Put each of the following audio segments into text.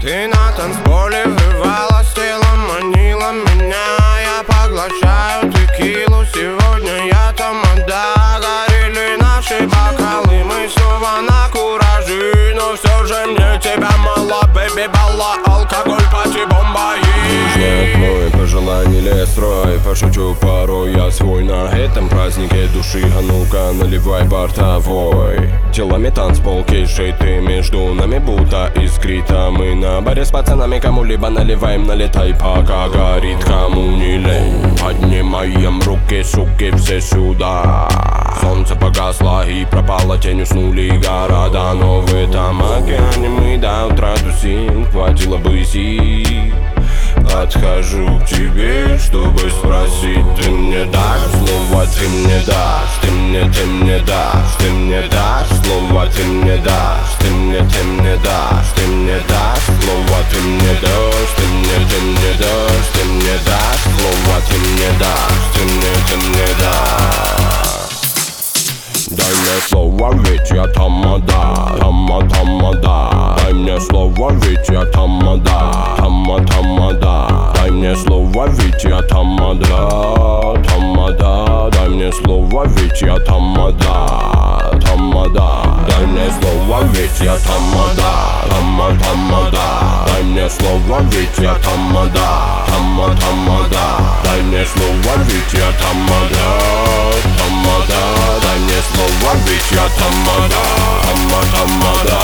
Ты на танцполе врывалась, телом манила меня. Я поглощаю текилу, сегодня я тамада. Горели наши бокалы, мы снова на кураже. Но все же мне тебя мало, бэби, балла, алкоголь, пати, бомба. Знает мой пожелание строй, пошучу порой я свой на этом празднике души. А ну-ка наливай бортовой. Телами танцпол, кейшей ты между нами будто искрита. Мы на баре с пацанами кому-либо наливаем, налетай пока горит, кому не лень. Поднимаем руки, суки, все сюда. Солнце погасло и пропало, тень, уснули города. Но в этом океане мы до утра тусим, хватило бы сил. Подхожу к тебе, чтобы спросить: ты мне дашь слово, ты мне дашь, ты мне дашь, ты мне дашь слово, ты мне дашь, ты мне дашь, ты мне дашь слово, ты мне дашь, ты мне дашь, ты мне дашь слово, ты мне дашь, ты мне дашь. Дай мне слово, ведь я тамада, тамада. Дай мне слово, ведь я тамада, тамада. Дай мне слово, ведь я тамада, тамада. Дай мне слово, ведь я тамада, тамада. Дай мне слово, ведь я тамада, тамада. Дай мне слово, ведь я тамада, тамада. Дай мне слово, ведь я тамада, тамада. Дай мне слово, ведь я тамада, тамада.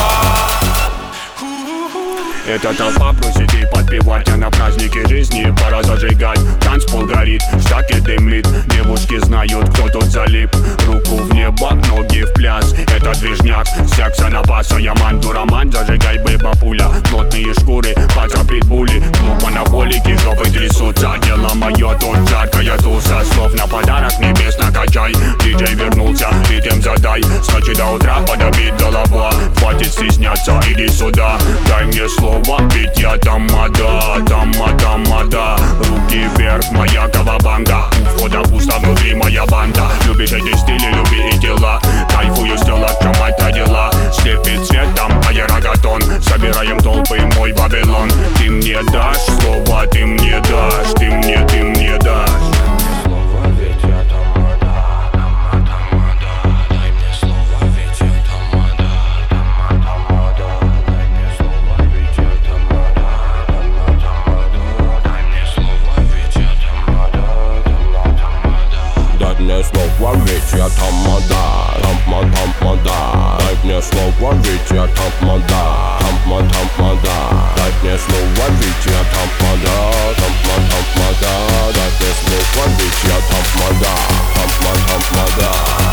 Эта толпа просит и подпевать, а на празднике жизни пора зажигать. Танцпол горит, штаки дымит, девушки знают, кто тут залип. Руку в небо, ноги в пляс, это движняк, секса напаса. Я манду роман, зажигай, бэба пуля. Плотные шкуры, паца притбули, клуб анаболики, жопы трясутся. Дело мое, тут жаркая туса, слов на подарок небес накачай. Диджей вернулся, ритм задай, скачи до утра, подобит голова. Хватит стесняться, иди сюда, дай мне слово. Ведь я тамада, тамада. Руки вверх, моя кавабанга. У входа пусто, внутри моя банда. Любишь эти стили, люби и дела. Кайфую с тела, в чем это дела. Слепит цветом аэрогатон. Собираем толпы, мой Вавилон. Ты мне дашь слово, ты мне дашь, ты мне дашь. Мне слово, ведь я тамада, тамада. Дай мне слово, ведь я тамада, тамада. Дай мне слово, ведь я тамада, тамада. Дай мне слово, ведь я тамада, тамада.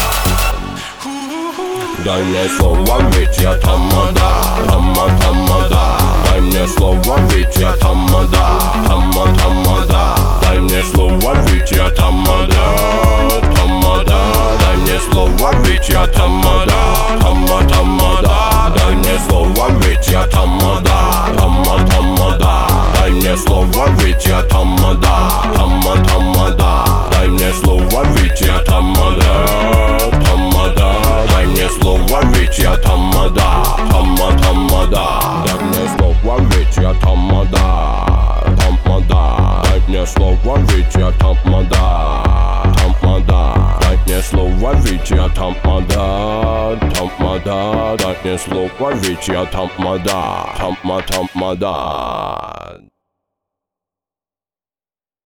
Дай мне слово, ведь я тамада, тамада. Дай мне слово, ведь я тамада, тамада. Дай мне слово, ведь я тамада, тамада. Дай мне слово, ведь я тамада, тамада. Дай мне слово, ведь я тамада, тамада. Дай мне слово, ведь я тамада, тамада. Дай мне слово, ведь я тамада, тамада. Дай мне слово, ведь я тамада, тамада. Дай мне слово, ведь я тамада, тамада. Дай мне слово, ведь я тамада, тамада. Дай мне слово, ведь я тамада, тамада. Дай мне слово, ведь я тамада, тамада.